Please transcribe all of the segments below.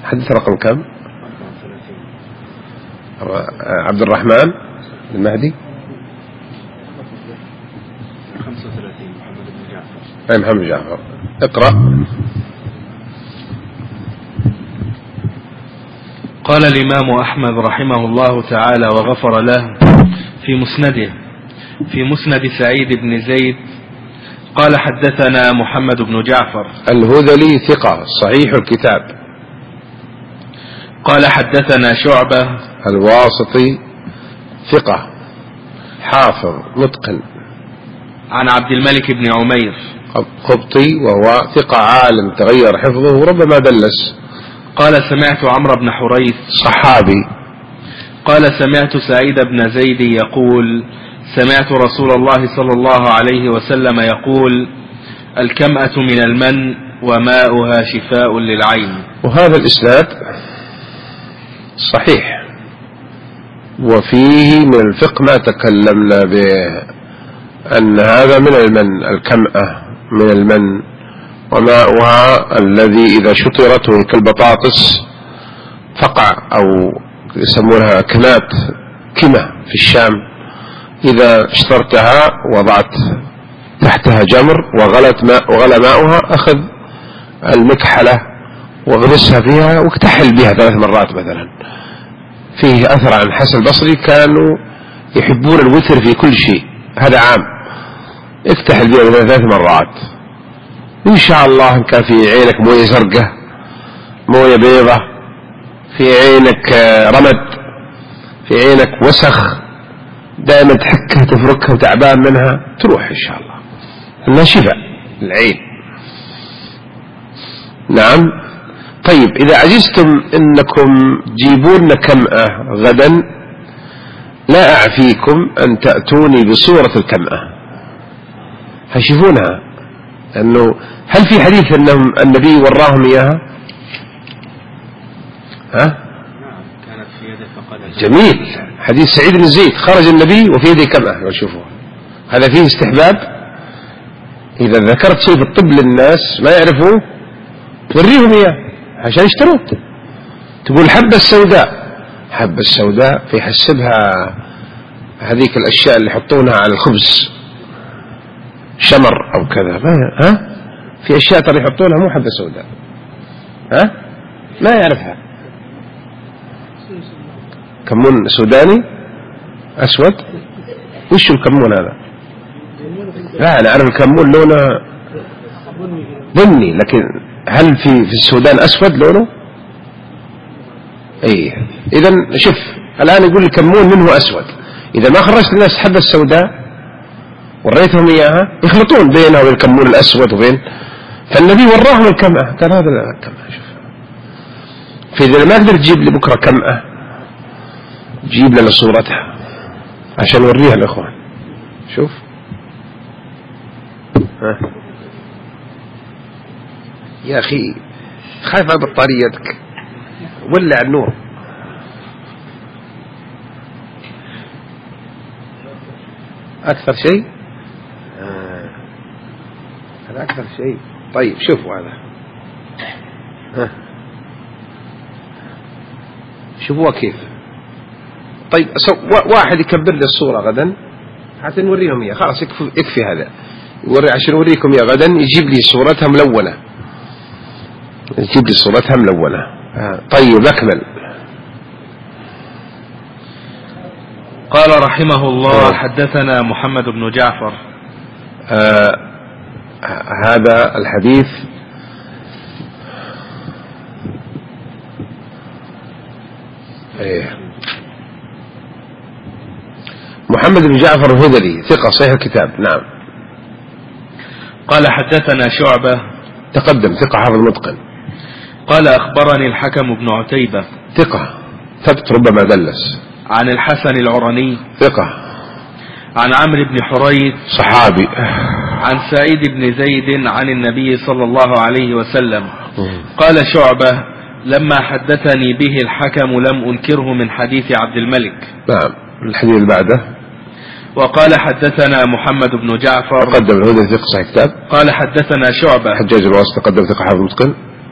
حديث رقم كم؟ عبد الرحمن المهدي 35 محمد بن جعفر. أي محمد بن جعفر. اقرأ. قال الإمام أحمد رحمه الله تعالى وغفر له في مسنده في مسند سعيد بن زيد قال حدثنا محمد بن جعفر الهذلي ثقة صحيح الكتاب. قال حدثنا شعبة الواسطي ثقة حافظ متقن عن عبد الملك بن عمير قبطي وهو ثقة عالم تغير حفظه وربما دلس. قال سمعت عمرو بن حريث صحابي. قال سمعت سعيد بن زيد يقول سمعت رسول الله صلى الله عليه وسلم يقول الكمأة من المن وماؤها شفاء للعين. وهذا الإسناد صحيح، وفيه من الفقه ما تكلمنا به أن هذا من المن، الكمأة من المن، وماؤها الذي إذا شطرت وهي كالبطاطس فقع أو يسمونها كمات كمة في الشام، إذا اشترتها وضعت تحتها جمر وغلى ماؤها أخذ المكحلة واغرسها فيها واكتحل بها 3 مرات مثلا. فيه أثر عن الحسن البصري كانوا يحبون الوتر في كل شيء، هذا عام، اكتحل بها 3 مرات إن شاء الله. إن كان في عينك موية زرقة موية بيضة، في عينك رمد، في عينك وسخ دائما تحكها تفركها وتعبان منها، تروح إن شاء الله، إنها شفاء العين. نعم. طيب إذا عجزتم إنكم جيبون كمأة غدا لا أعفيكم أن تأتوني بصورة الكمأة هشوفونها، أنه هل في حديث أنهم النبي وراهم إياها؟ ها؟ نعم كانت في يده فقد. جميل. حديث سعيد بن زيد خرج النبي وفي يده كمأة، لو شوفوا هذا فيه استحباب. إذا ذكرت شيء في الطب للناس ما يعرفوه توريهم إياه عشان يشتروه. تقول حبة السوداء في حسبها هذيك الأشياء اللي يحطونها على الخبز شمر أو كذا، ها؟ في أشياء ترى يحطونها مو حبة سوداء، ها؟ ما يعرفها. كمون سوداني أسود. وش الكمون هذا؟ لا أنا أعرف الكمون لونه بني، لكن هل في السودان أسود لونه؟ إيه. إذن شوف الآن يقول الكمون منه أسود، إذا ما خرجت الناس حبة السوداء وريتهم إياها يخلطون بينها وبين الكمون الأسود وبين، فالنبي وراهم الكمأة قال هذا الكمأة. شوف فإذا ما قدرت تجيب لي بكرة كمأة جيب لنا صورتها عشان نوريها الإخوان. شوف يا أخي خايف على بطاريتك ولع النور. أكثر شيء هذا أكثر شيء. طيب شوفوا هذا، شوفوها كيف. طيب واحد يكبر لي الصورة غدا حتى نوريهم إياه، خلاص يكفي هذا عشان نوريكم إياه غدا. يجيب لي صورتها ملونة، يجيب لي صورتها ملونة. طيب نكمل. قال رحمه الله حدثنا محمد بن جعفر. هذا الحديث محمد بن جعفر الهذلي ثقة صحيح الكتاب. نعم. قال حدثنا شعبة تقدم ثقة حافظ متقن. قال أخبرني الحكم بن عتيبة ثقة ثبت ربما دلس. عن الحسن العرني ثقة. عن عمرو بن حريث صحابي. عن سعيد بن زيد عن النبي صلى الله عليه وسلم قال شعبة لما حدثني به الحكم لم أنكره من حديث عبد الملك. نعم. الحديث اللي بعده. وقال حدثنا محمد بن جعفر تقدم الهدى ثقة صحيح كتاب. قال حدثنا شعبة حجاج الواسطة تقدم ثقة حافظ متقن.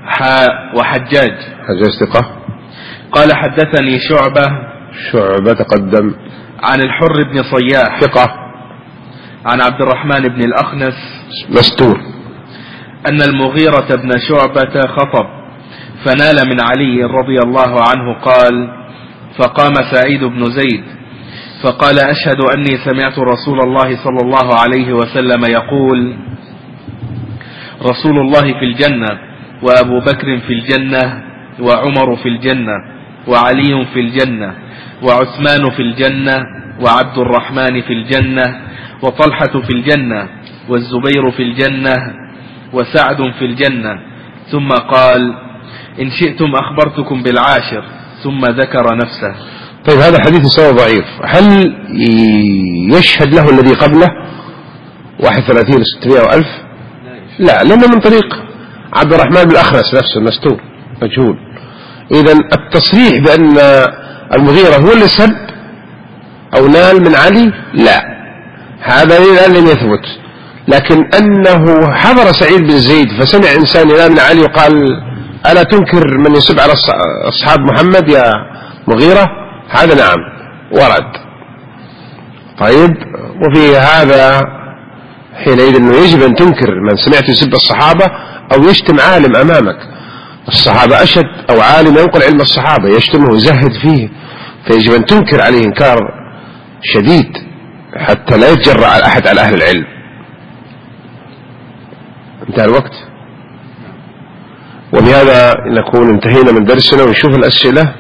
وحجاج. حجاج ثقة. قال حدثني شعبة تقدم. عن الحر بن صياح ثقة. عن عبد الرحمن بن الأخنس مستور أن المغيرة بن شعبة خطب فنال من علي رضي الله عنه قال: فقام سعيد بن زيد فقال: أشهد أني سمعت رسول الله صلى الله عليه وسلم يقول: رسول الله في الجنة، وأبو بكر في الجنة، وعمر في الجنة، وعلي في الجنة، وعثمان في الجنة، وعبد الرحمن في الجنة، وطلحة في الجنة، والزبير في الجنة، وسعد في الجنة. ثم قال: إن شئتم أخبرتكم بالعاشر، ثم ذكر نفسه. طيب هذا حديث سواء ضعيف. هل يشهد له الذي قبله 31 600 وألف؟ لا، لأنه من طريق عبد الرحمن بن الأخنس نفسه المستور مجهول. إذن التصريح بأن المغيرة هو اللي سب أو نال من علي لا، هذا لم يثبت. لكن أنه حضر سعيد بن زيد فسمع إنسان ينال من علي وقال: ألا تنكر من يسب على أصحاب محمد يا مغيرة؟ هذا نعم ورد. طيب، وفي هذا حينئذ أنه يجب أن تنكر من سمعت يسب الصحابة أو يشتم عالم أمامك. الصحابة أشد، أو عالم ينقل علم الصحابة يشتمه ويزهد فيه، فيجب أن تنكر عليه إنكار شديد حتى لا يتجرأ على أحد على أهل العلم. انتهى الوقت، وبهذا نكون انتهينا من درسنا. ونشوف الأسئلة.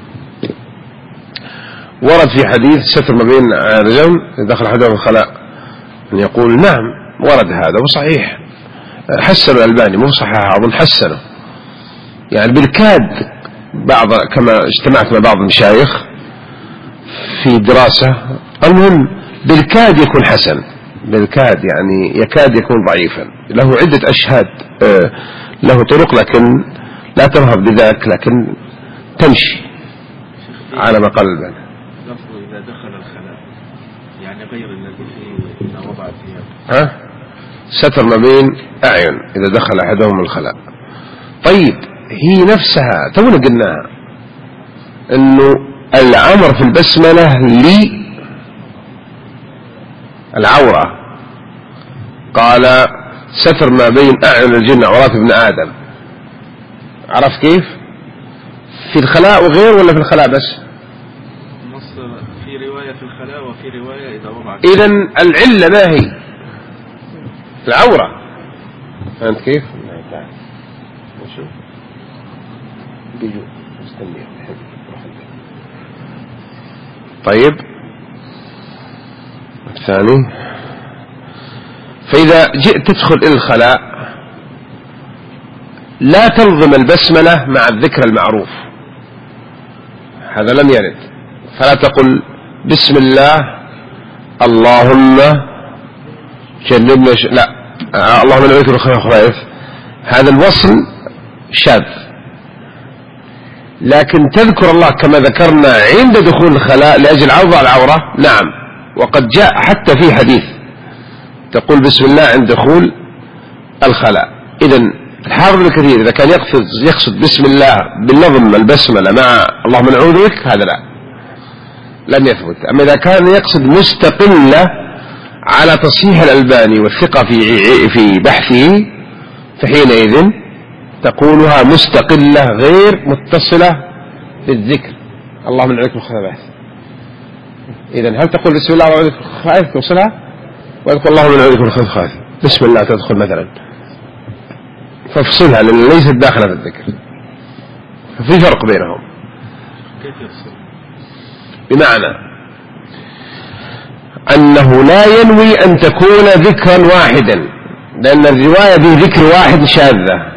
ورد في حديث ستر ما بين رجل دخل أحدهم الخلاء أن يقول نعم ورد هذا وصحيح، حسن الألباني مو صحيح أظن حسنه، يعني بالكاد بعض كما اجتمعت مع بعض المشايخ في دراسة، المهم بالكاد يكون حسن، بالكاد يعني يكاد يكون ضعيفا، له عدة أشهاد، له طرق لكن لا تذهب بذاك، لكن تمشي على ما قال الباني. لفظه إذا دخل الخلاء يعني غير الذي فيه إذا وضع ثيابه. ستر ما بين أعين إذا دخل أحدهم الخلاء. طيب، هي نفسها تونا قلناها إنه الأمر في البسملة للعورة، قال ستر ما بين أعين الجن عورات ابن آدم. عرف كيف؟ في الخلاء وغير ولا في الخلاء بس؟ نص في رواية في الخلاء وفي رواية إذا وضع. إذن العلة ما هي؟ العورة. فهمت كيف؟ نشوف بيجو مستني. طيب الثاني، فإذا جئت تدخل إلى الخلاء لا تلزم البسملة مع الذكر المعروف، هذا لم يرد. فلا تقل بسم الله اللهم جنبنا لا، اللهم نعوذ بك من الخبائث، هذا الوصل شاذ. لكن تذكر الله كما ذكرنا عند دخول الخلاء لأجل عوض العورة، نعم، وقد جاء حتى في حديث تقول بسم الله عند دخول الخلاء. إذن الحافظ ابن كثير إذا كان يقصد بسم الله بالنظم البسملة مع اللهم نعوذ بك، هذا لا، لم يثبت. أما إذا كان يقصد مستقلة على تصحيح الألباني والثقة في بحثه، فحينئذ تقولها مستقلة غير متصلة بالذكر اللهم نعوذ بك من الخبائث. إذن هل تقول بسم الله ونعوذ بك من الخبائث توصلها، ويقول اللهم نعوذ بك من الخبائث بسم الله تدخل مثلا، فافصلها لأن ليست داخلة في الذكر، في فرق بينهم. كيف يفصل؟ بمعنى أنه لا ينوي أن تكون ذكرا واحدا، لأن الرواية بذكر واحد شاذة،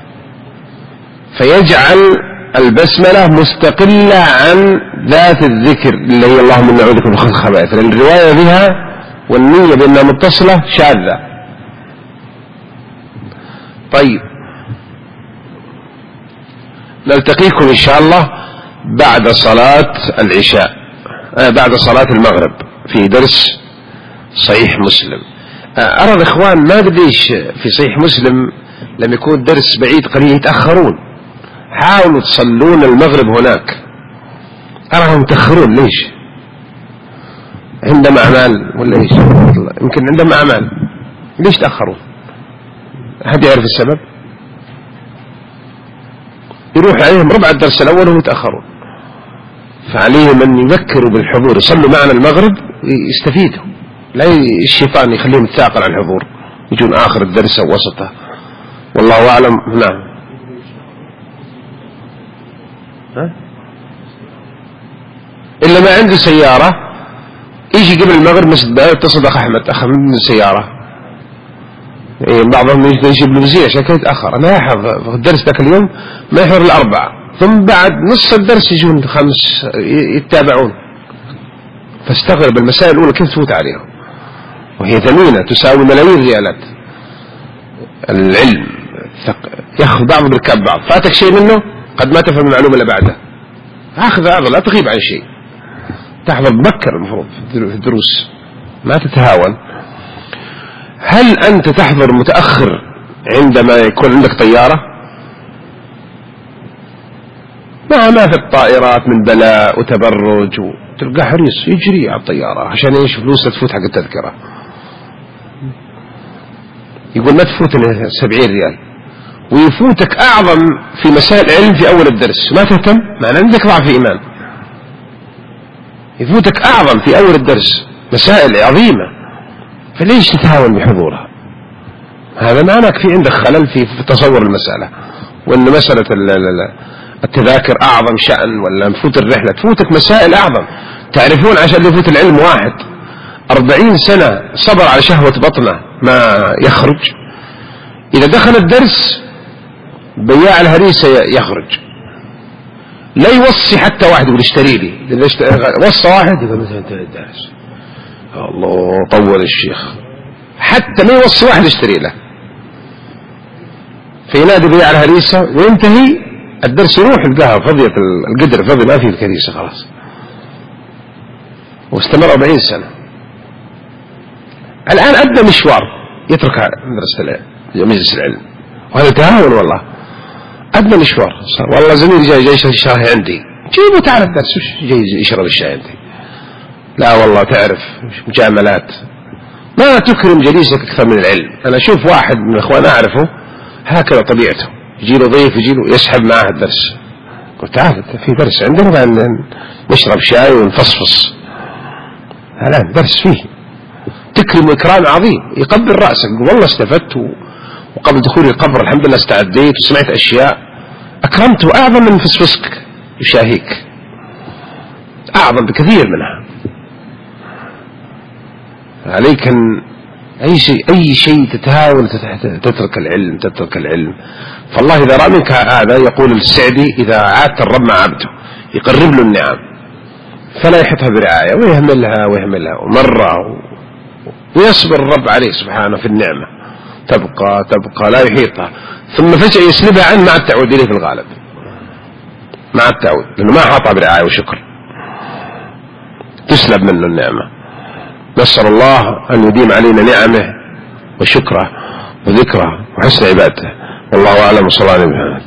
فيجعل البسملة مستقلة عن ذات الذكر اللي هي اللهم نعوذ بك من الخبائث، لأن الرواية بها والنية بأنها متصلة شاذة. طيب، نلتقيكم إن شاء الله بعد صلاة العشاء، بعد صلاة المغرب في درس صحيح مسلم. أرى الإخوان ما قديش في صحيح مسلم لما يكون درس بعيد قليل يتأخرون. حاولوا تصلون المغرب هناك، أراهم يتأخرون. ليش؟ عندهم أعمال ولا إيش؟ يمكن عندهم أعمال. ليش تأخرون؟ أحد يعرف السبب؟ يروح عليهم ربع الدرس الأول وهم يتأخرون. فعليهم أن يذكروا بالحضور، يصلوا معنا المغرب يستفيدوا، لا الشيطان يخليهم يتثاقل عن الحضور، يجون آخر الدرس أو وسطه. والله أعلم. نعم. إلا ما عنده سيارة يجي قبل المغرب مسجد بقى يتصل أخ أحمد، أخ من السيارة. بعضهم يجيب له زي عشان كده يتأخر. أنا يحضر الدرس ذاك اليوم ما يحضر الأربعة، ثم بعد نص الدرس يجون 5 يتابعون. فاستغرب المسائل الأولى كيف تفوت عليهم وهي ثمينة تساوي ملايين ريالات. العلم يأخذ بعض بركاب بعض، فاتك شيء منه قد ما تفهم المعلومة اللي بعدها. أخذ هذا، لا تغيب عن شيء، تحضر مبكر المفروض في الدروس، ما تتهاون. هل أنت تحضر متأخر عندما يكون عندك طيارة؟ ما في الطائرات من بلاء وتبرج، تلقى حريص يجري على الطيارة عشان ايش؟ فلوس تفوت حق التذكرة. يقول ما تفوت 70 ريال، ويفوتك أعظم في مسائل علم في أول الدرس، ما تهتم معنى عندك ضعف إيمان. يفوتك أعظم في أول الدرس مسائل عظيمة، فليش تتهاون بحضورها؟ هذا معناك في عندك خلل في تصور المسألة، وأن مسألة التذاكر أعظم شأن، ولا نفوت الرحلة تفوتك مسائل أعظم. تعرفون عشان يفوت العلم واحد 40 سنة صبر على شهوة بطنه ما يخرج، إذا دخل الدرس بياع الهريسة يخرج، لا يوصي حتى واحد يقول اشتري لي، إذا وصى واحد يقول مثلا انتهى الدرس، الله طول الشيخ، حتى ما يوصي واحد يشتري له. فينادي بياع الهريسة وينتهي الدرس، يروح يلقاها فضية القدر فضي، ما في الكنيسة خلاص. واستمر 40 سنة. الآن أدنى مشوار يترك مجلس العلم، وهذا تهاون والله. أدنى مشوار صار والله زميل جاي شاهي عندي، جيبه تعال الدرس، وش جاي يشرب الشاي عندي؟ لا والله تعرف مجاملات، ما تكرم جليسك أكثر من العلم. أنا أشوف واحد من الأخوان أعرفه هكذا طبيعته، يجي له ضيف يجي له يسحب معه الدرس. قلت تعال في درس عندنا نشرب شاي ونفصفص، الآن درس فيه تكرم إكرام عظيم، يقبل رأسك والله استفدت، وقبل دخولي القبر الحمد لله استعديت وسمعت أشياء أكرمته أعظم من فسفسك يشاهيك، أعظم بكثير منها. عليك أن أي شيء تتهاون تترك العلم. فالله إذا رأى منك هذا، يقول السعدي إذا عادت الرب مع عبده يقرب له النعم فلا يحطها برعاية ويهملها ومرة، ويصبر الرب عليه سبحانه في النعمة، تبقى لا يحيطها، ثم فجأة يسلبها عنه مع التعود إليه في الغالب، مع التعود، لأنه ما حاطها برعاية وشكر، تسلب منه النعمة. نسأل الله أن يديم علينا نعمه وشكره وذكره وحسن عبادته. والله أعلم. وصلى الله عليه وسلم.